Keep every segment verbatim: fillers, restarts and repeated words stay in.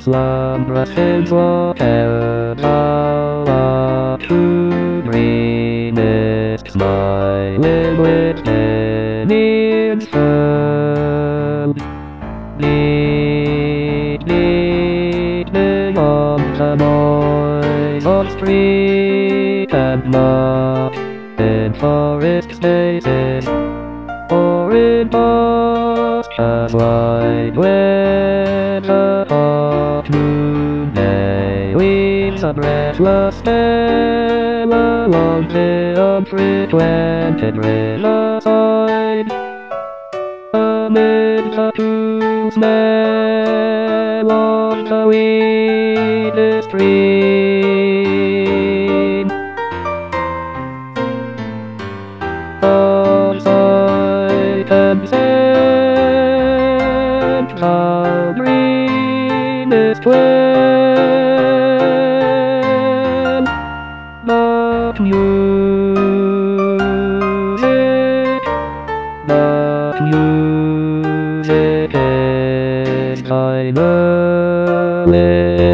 slumbrous his whatever to dreamest smiling with many instance. Lead me beyond the noise of street and mud, in forest spaces, or in pastures wide when the hot moon day weaves a breathless spell along the unfrequented riverside. Amid the cool smell of the weedy stream, on sight and scent how greenest well, not music, not music is thy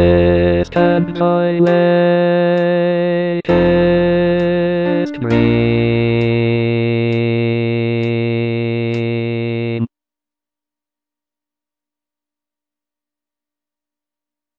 list and thy latest dream.